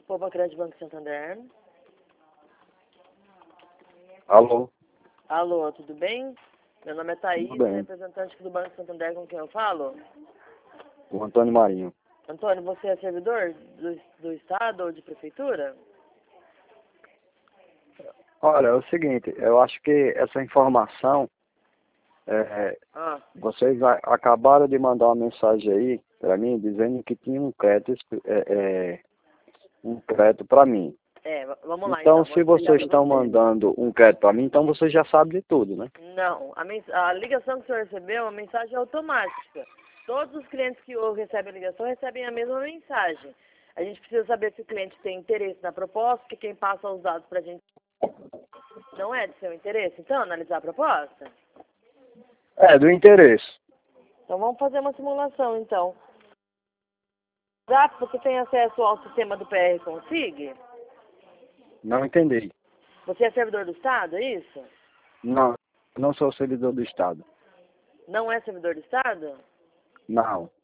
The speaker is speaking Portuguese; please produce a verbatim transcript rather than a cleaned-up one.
Poupa Crédito Banco Santander. Alô? Alô, tudo bem? Meu nome é Thaís, Tudo bem. representante do Banco Santander, com quem eu falo. O Antônio Marinho. Antônio, você é servidor do, do Estado ou de Prefeitura? Olha, é o seguinte, eu acho que essa informação, é, Ah, vocês a- acabaram de mandar uma mensagem aí para mim, dizendo que tinha um crédito, é, é, um crédito para mim. é, v- vamos lá Então, então, vou se explicar vocês para estão você. mandando um crédito para mim, então você já sabe de tudo, né? Não, a, mens- a ligação que o senhor recebeu é uma mensagem automática. Todos os clientes que o- recebem a ligação recebem a mesma mensagem. A gente precisa saber se o cliente tem interesse na proposta, porque quem passa os dados para a gente não é de seu interesse. Então, analisar a proposta? É, do interesse. Então, vamos fazer uma simulação, então. Já você tem acesso ao sistema do P R Consig? Não entendi. Você é servidor do Estado, é isso? Não, não sou servidor do Estado. Não é servidor do Estado? Não.